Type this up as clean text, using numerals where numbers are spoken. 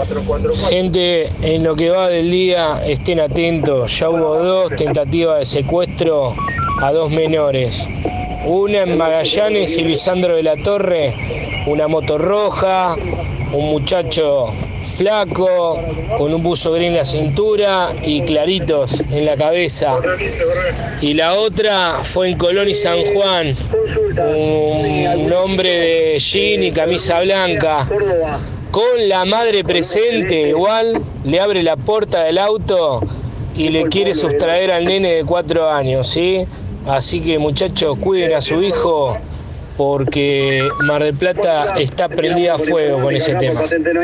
Gente, en lo que va del día, estén atentos. Ya hubo 2 tentativas de secuestro a 2 menores. Una en Magallanes y Lisandro de la Torre, una moto roja, un muchacho flaco, con un buzo gris en la cintura y claritos en la cabeza. Y la otra fue en Colón y San Juan, un hombre de jean y camisa blanca, con la madre presente, igual le abre la puerta del auto y le quiere sustraer al nene de 4 años, ¿sí? Así que muchachos, cuiden a su hijo porque Mar del Plata está prendida a fuego con ese tema.